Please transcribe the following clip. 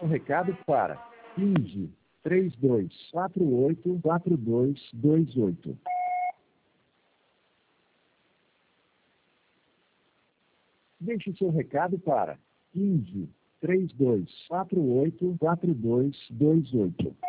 recado para 15 32 48 4228. Deixe seu recado para 15 32 48 4228.